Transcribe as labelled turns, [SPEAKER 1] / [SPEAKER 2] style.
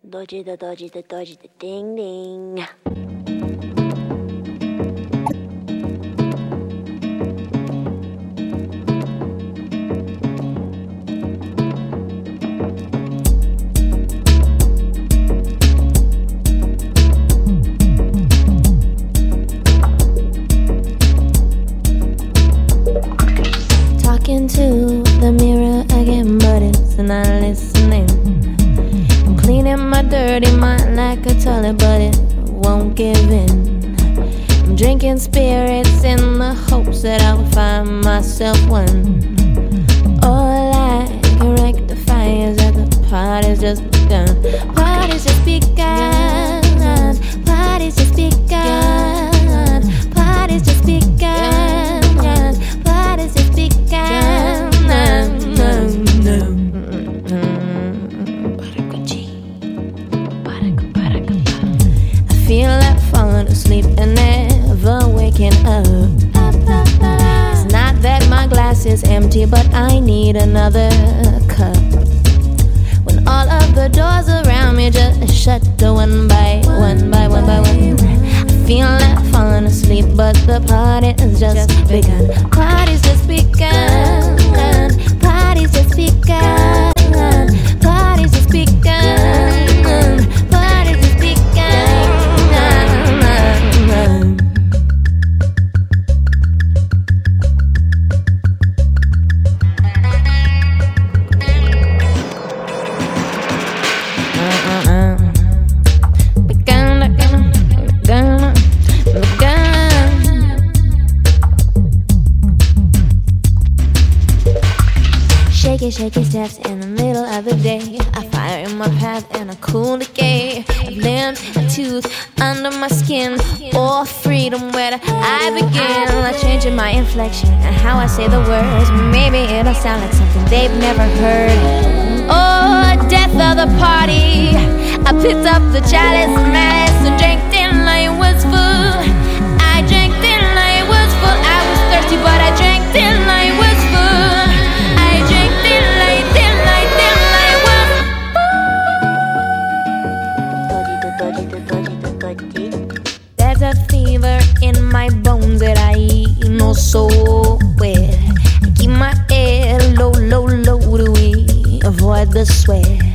[SPEAKER 1] Dodgy the ding ding.
[SPEAKER 2] Talking to the mirror again, but it's not listening. I'm cleaning my dirty mind like a toilet, but it won't give in. I'm drinking spirits in the hopes that I'll find myself one. All I can rectify is that the party's just begun. Party's just begun. Party's just begun. Party's just begun. Party's just begun. I feel like falling asleep and never waking up. It's not that my glass is empty, but I need another cup. When all of the doors around me just shut one by one by one by one, I feel like falling asleep, but the party has just begun. Party's just begun. Party's just begun. Party's just begun. Party's just begun. Shaky steps in the middle of the day. I fire in my path and I cool decay. A limb, a tooth under my skin. Or freedom, where do I begin? I'm changing my inflection and how I say the words. Maybe it'll sound like something they've never heard. Oh, death of the party. I picked up the chalice, malice, and drank till I was full. I drank till I was full. I was thirsty, but I drank till I was full. There's a fever in my bones that I know so well. I keep my head low to avoid the sweat.